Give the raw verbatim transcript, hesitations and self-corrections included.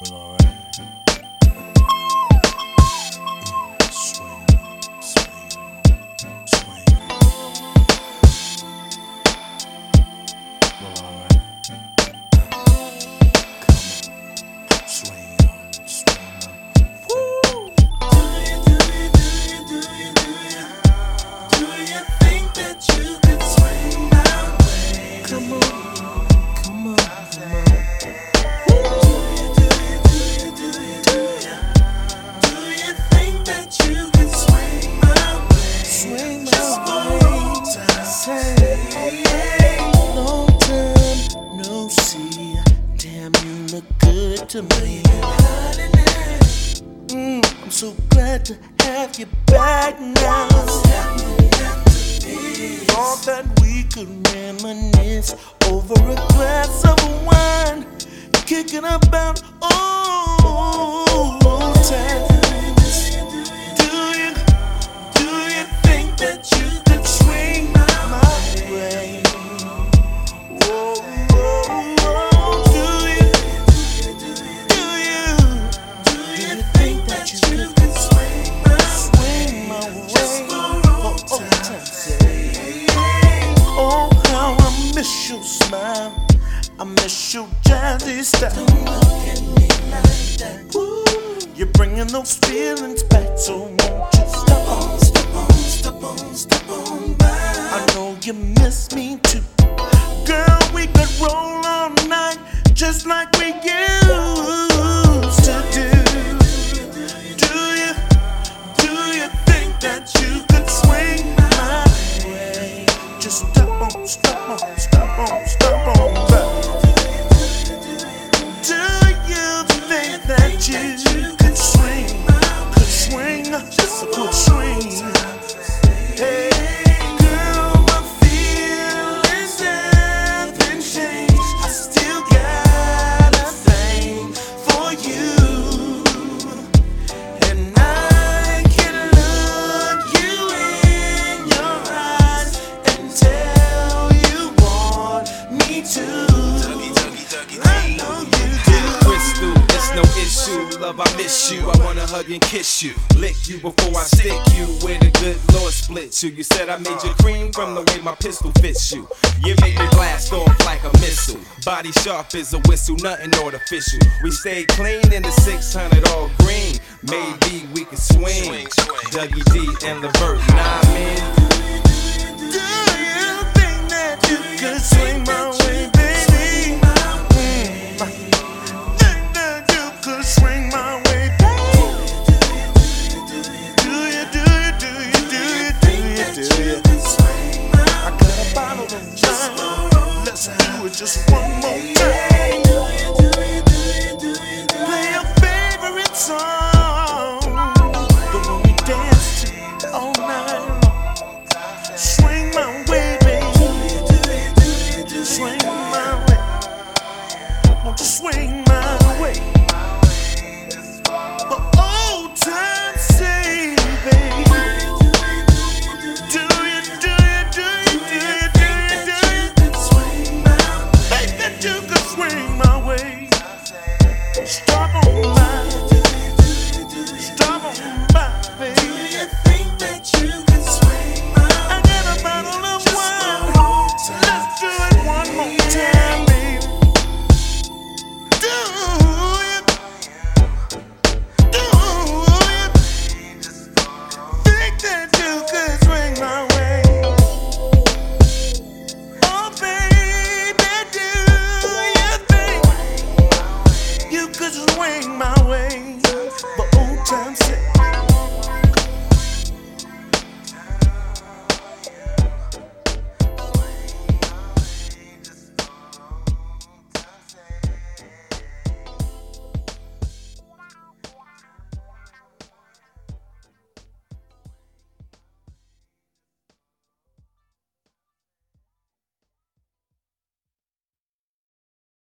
Well, alright. Swing, swing, swing. Well, alright. Come on, swing on, swing on. Woo! Do you, do you, do you, do you, do you? Do you think that you could swing my way? Come on, come on, come on. To me, mm, I'm so glad to have you back now. Thought that we could reminisce over a glass of wine, kicking about old times. Do you, do you think that you could swing my way? Whoa, whoa, whoa. Your smile, I miss your jazzy style. Don't look at me like that. Woo. You're bringing those feelings back, so won't you stop on, stop on, stop on, stop on by. I know you miss me too, girl. We could roll all night just like we used to do. Do you, do you think that you could swing my way? Just stop on, stop on, stop on, stop on back. Do you think that you could swing, could swing, just a good swing? Hey, girl, my feelings haven't changed. I still got a thing for you, and I can look you in your eyes and tell me too. Dougie, Dougie, Dougie, I know you do. Crystal, it's no issue. Love, I miss you. I wanna hug and kiss you, lick you before I stick you. Where the good Lord split you. You said I made you cream from the way my pistol fits you. You make me blast off like a missile. Body sharp as a whistle, nothing artificial. We stay clean in the six hundred all green. Maybe we can swing. Dougie D and Levert, nah man. Do you think that you could swing my way, baby? Mm. Think that you could swing my way, baby? Do you, do you, do you, do you, do you, do you? I got a bottle of wine. Let's do it just one more time. Play your favorite song, the one we dance to all night long. Swing my way, baby. Swing my way. Won't you swing